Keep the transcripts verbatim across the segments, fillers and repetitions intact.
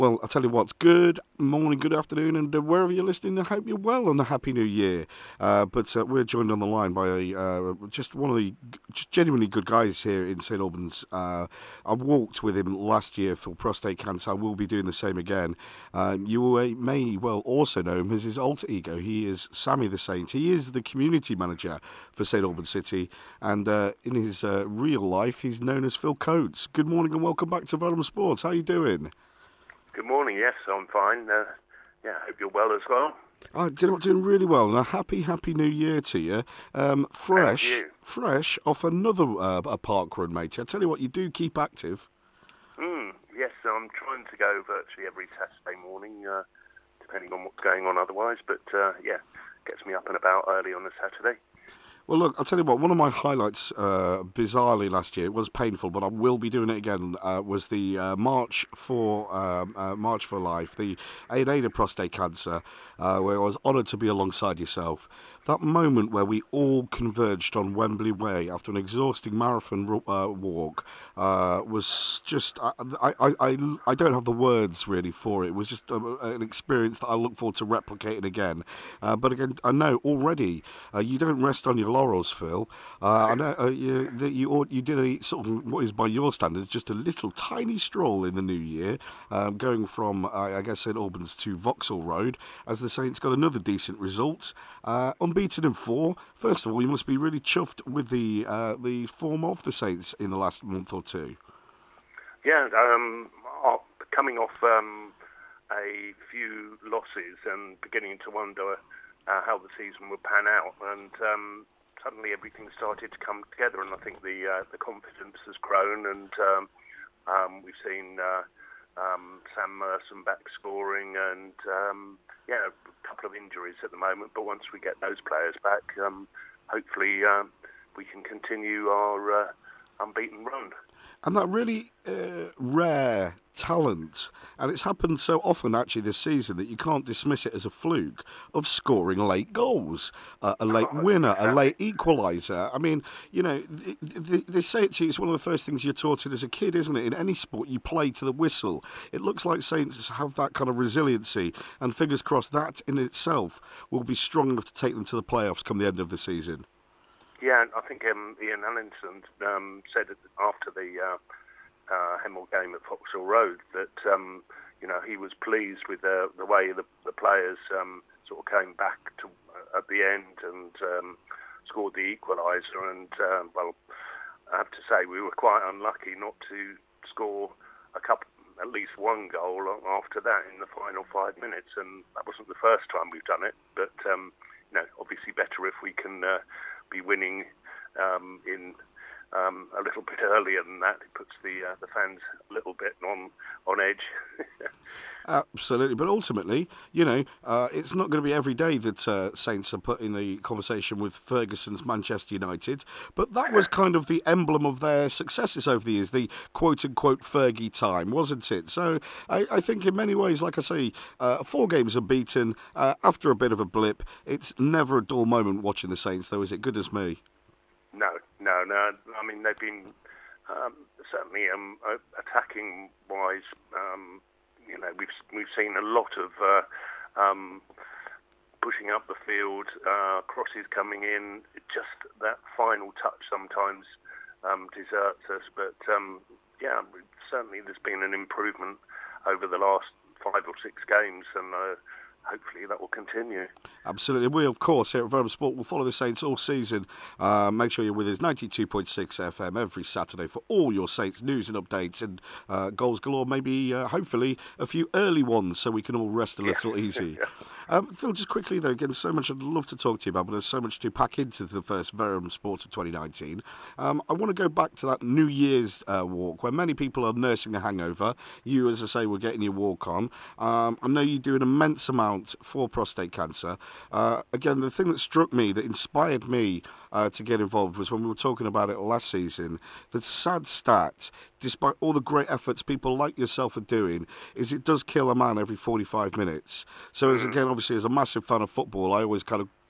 Well, I'll tell you what, good morning, good afternoon, and uh, wherever you're listening, I hope you're well and a Happy New Year. Uh, but uh, we're joined on the line by uh, just one of the just genuinely good guys here in St Albans. Uh, I walked with him last year for prostate cancer. I will be doing the same again. Um, you may well also know him as his alter ego. He is Sammy the Saint. He is the community manager for St Albans City, and uh, in his uh, real life, he's known as Phil Coates. Good morning and welcome back to Vellum Sports. How are you doing? Good morning. Yes, I'm fine. Uh, yeah, hope you're well as well. I'm doing really well, and a happy, happy New Year to you. Um, fresh, you. fresh off another uh, a park run, mate. I tell you what, you do keep active. Mm, yes, I'm trying to go virtually every Saturday morning, uh, depending on what's going on otherwise. But uh, yeah, gets me up and about early on a Saturday. Well, look, I'll tell you what, one of my highlights, uh, bizarrely last year, it was painful, but I will be doing it again, uh, was the uh, March for um, uh, March for Life, the A D A prostate cancer, uh, where I was honoured to be alongside yourself. That moment where we all converged on Wembley Way after an exhausting marathon uh, walk uh, was just, I, I, I, I don't have the words really for it. It was just a, an experience that I look forward to replicating again. Uh, but again, I know already uh, you don't rest on your laurels, Phil. Uh, I know uh, you, that you, you did a sort of, what is by your standards, just a little tiny stroll in the new year, um, going from, uh, I guess, St Albans to Vauxhall Road, as the Saints got another decent result. Uh, unbeaten in four. First of all, you must be really chuffed with the uh, the form of the Saints in the last month or two. Yeah, um, coming off um, a few losses and beginning to wonder uh, how the season would pan out, and um, suddenly everything started to come together, and I think the uh, the confidence has grown, and um, um, we've seen uh, um, Sam Merson back scoring, and um, yeah, a couple of injuries at the moment, but once we get those players back, um, hopefully um, we can continue our uh, unbeaten run. And that really uh, rare talent, and it's happened so often actually this season that you can't dismiss it as a fluke, of scoring late goals, uh, a late winner, a late equaliser. I mean, you know, they, they, they say it to you, it's one of the first things you're taught as a kid, isn't it? In any sport, you play to the whistle. It looks like Saints have that kind of resiliency, and fingers crossed that in itself will be strong enough to take them to the playoffs come the end of the season. Yeah, I think um, Ian Allinson um, said after the uh, uh, Hemel game at Vauxhall Road that um, you know he was pleased with the, the way the, the players um, sort of came back to uh, at the end and um, scored the equaliser. And uh, well, I have to say we were quite unlucky not to score a couple, at least one goal after that in the final five minutes. And that wasn't the first time we've done it, but um, you know, obviously better if we can. Uh, be winning um, in um, a little bit earlier than that. It puts the uh, the fans a little bit on on edge. Absolutely, but ultimately, you know, uh, it's not going to be every day that uh, Saints are put in the conversation with Ferguson's Manchester United, but that was kind of the emblem of their successes over the years, the quote-unquote Fergie time, wasn't it? So I, I think in many ways, like I say, uh, four games unbeaten, uh, after a bit of a blip, it's never a dull moment watching the Saints, though, is it? Goodness me. No, no, no. I mean, they've been um, certainly um, attacking-wise. Um, you know, we've we've seen a lot of uh, um, pushing up the field, uh, crosses coming in. Just that final touch sometimes um, deserts us. But um, yeah, certainly there's been an improvement over the last five or six games, and uh, hopefully that will continue. Absolutely. We, of course, here at Vellum Sport will follow the Saints all season. Uh, make sure you're with us, ninety-two point six F M, every Saturday for all your Saints news and updates and uh, goals galore, maybe, uh, hopefully, a few early ones so we can all rest a little yeah. easy. um, Phil, just quickly, though, again, so much I'd love to talk to you about, but there's so much to pack into the first Vellum Sport of twenty nineteen. Um, I want to go back to that New Year's uh, walk where many people are nursing a hangover. You, as I say, were getting your walk on. Um, I know you do an immense amount for prostate cancer. Uh, again, the thing that struck me, that inspired me uh, to get involved was when we were talking about it last season, the sad stat, despite all the great efforts people like yourself are doing, is it does kill a man every forty-five minutes. So as again, obviously, as a massive fan of football, I always kind of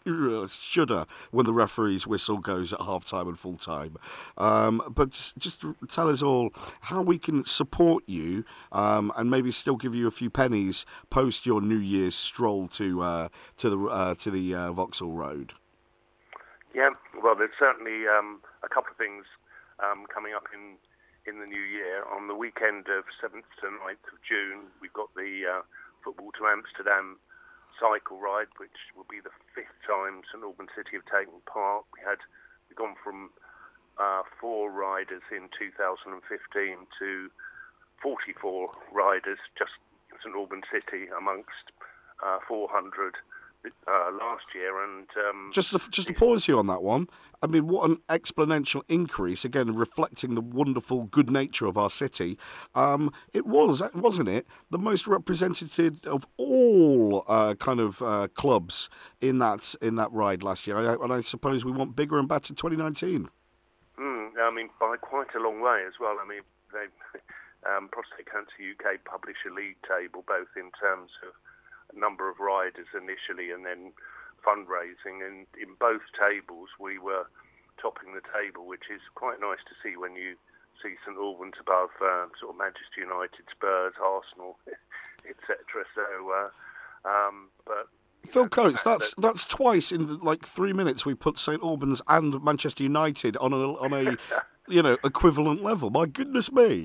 shudder when the referee's whistle goes at half time and full time. Um, but just tell us all how we can support you um, and maybe still give you a few pennies post your New Year's stroll to uh, to the uh, to the uh, Vauxhall Road. Yeah, well, there's certainly um, a couple of things um, coming up in in the new year. On the weekend of seventh to ninth of June, we've got the uh, Football to Amsterdam cycle ride, which will be the fifth time St Albans City have taken part. We had we've gone from uh, four riders in two thousand fifteen to forty-four riders just in St Albans City amongst uh, four hundred uh, last year. And um, just to, just to pause you on that one. I mean, what an exponential increase! Again, reflecting the wonderful good nature of our city. Um, it was, wasn't it, the most representative of all uh, kind of uh, clubs in that in that ride last year. I, and I suppose we want bigger and better twenty nineteen. Mm, I mean, by quite a long way as well. I mean, they, um, Prostate Cancer U K publish a league table, both in terms of number of riders initially and then fundraising, and in both tables we were topping the table, which is quite nice to see when you see St Albans above uh, sort of Manchester United, Spurs, Arsenal, et cetera. So, uh, um, but Phil Coates, that's that, that's twice in like three minutes we put St Albans and Manchester United on a on a you know equivalent level. My goodness me!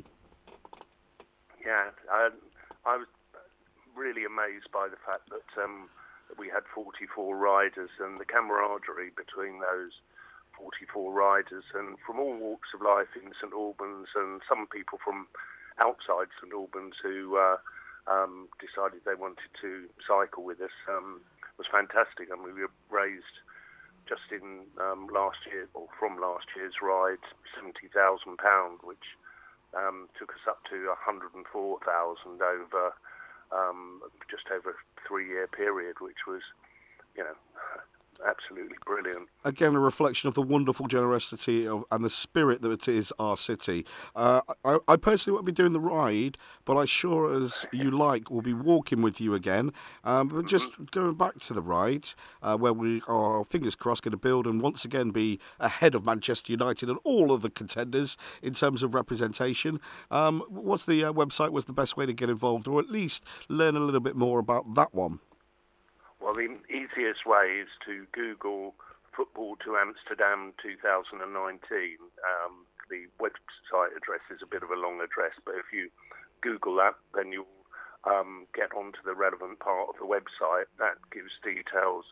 Yeah, I, I was really amazed by the fact that, um, that we had forty-four riders and the camaraderie between those forty-four riders, and from all walks of life in St Albans, and some people from outside St Albans who uh, um, decided they wanted to cycle with us. Um, was fantastic. I mean, we raised just in um, last year, or from last year's ride, seventy thousand pounds, which um, took us up to one hundred and four thousand over. Um, just over a three-year period, which was, you know, absolutely brilliant. Again, a reflection of the wonderful generosity of, and the spirit that it is our city. Uh, I, I personally won't be doing the ride, but I sure as you like will be walking with you again. Um, but just mm-hmm. going back to the ride, uh, where we are, fingers crossed, going to build and once again be ahead of Manchester United and all of the contenders in terms of representation. Um, what's the uh, website? What's the best way to get involved, or at least learn a little bit more about that one? Well, the easiest way is to Google Football to Amsterdam two thousand nineteen. Um, the website address is a bit of a long address, but if you Google that, then you'll um, get onto the relevant part of the website. That gives details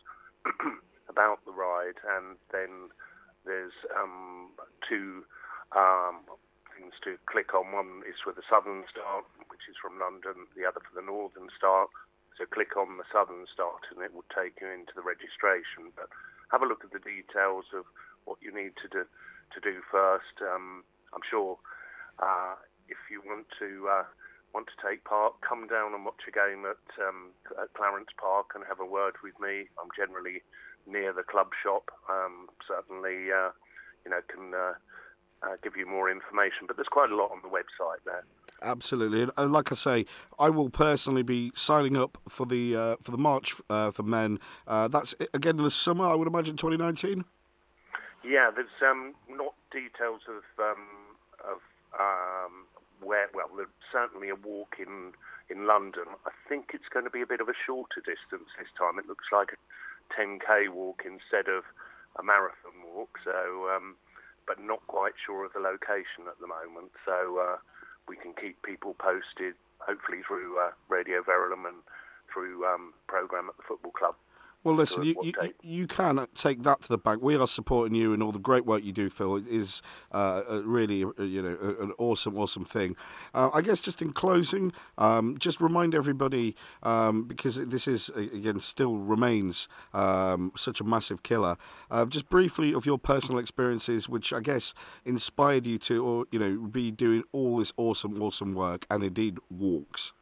about the ride, and then there's um, two um, things to click on. One is for the Southern Start, which is from London, the other for the Northern Start. So click on the Southern Start and it will take you into the registration. But have a look at the details of what you need to do to do first. Um, I'm sure uh, if you want to uh, want to take part, come down and watch a game at, um, at Clarence Park and have a word with me. I'm generally near the club shop. Um, certainly, uh, you know, can uh, uh, give you more information. But there's quite a lot on the website there. Absolutely, and like I say, I will personally be signing up for the uh, for the March uh, for Men. Uh, that's again in the summer, I would imagine, twenty nineteen. Yeah, there's um, not details of um, of um, where. Well, there's certainly a walk in in London. I think it's going to be a bit of a shorter distance this time. It looks like a ten K walk instead of a marathon walk. So, um, but not quite sure of the location at the moment. So. Uh, We can keep people posted, hopefully through uh, Radio Verulam and through um, programme at the football club. Well, listen, you, you, you can take that to the bank. We are supporting you and all the great work you do, Phil. It is uh, really, you know, an awesome, awesome thing. Uh, I guess just in closing, um, just remind everybody, um, because this is, again, still remains um, such a massive killer, uh, just briefly of your personal experiences, which I guess inspired you to, or you know, be doing all this awesome, awesome work and indeed walks.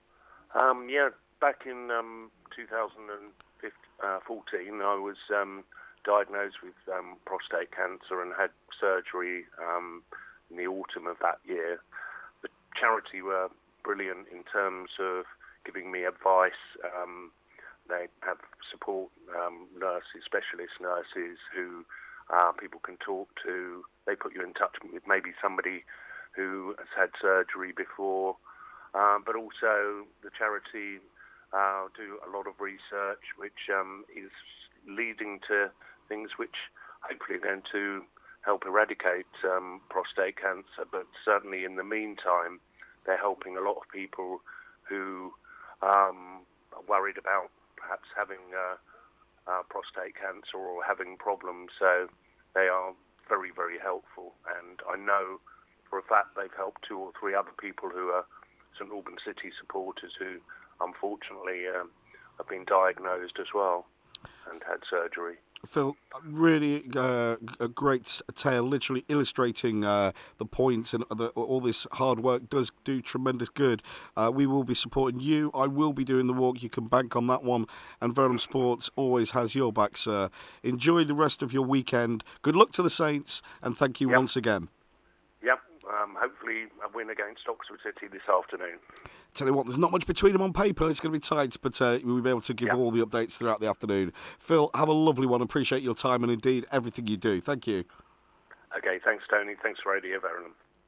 Um, yeah, back in um, two thousand fourteen, I was um, diagnosed with um, prostate cancer and had surgery um, in the autumn of that year. The charity were brilliant in terms of giving me advice, um, they have support um, nurses, specialist nurses who uh, people can talk to. They put you in touch with maybe somebody who has had surgery before, uh, but also the charity uh, do a lot of research which um, is leading to things which hopefully are going to help eradicate um, prostate cancer. But certainly in the meantime, they're helping a lot of people who um, are worried about perhaps having uh, uh, prostate cancer or having problems. So they are very, very helpful. And I know for a fact they've helped two or three other people who are St Albans City supporters who unfortunately um, have been diagnosed as well and had surgery. Phil, really uh, a great tale, literally illustrating uh, the points, and the, all this hard work does do tremendous good. Uh, we will be supporting you. I will be doing the walk. You can bank on that one. And Verulam Sports always has your back, sir. Enjoy the rest of your weekend. Good luck to the Saints, and thank you Yep. once again. Yep, um, hopefully a win against Oxford City this afternoon. Tell you what, there's not much between them on paper. It's going to be tight, but uh, we'll be able to give Yep. all the updates throughout the afternoon. Phil, have a lovely one. Appreciate your time and indeed everything you do. Thank you. Okay, thanks, Tony. Thanks, Radio Verulam.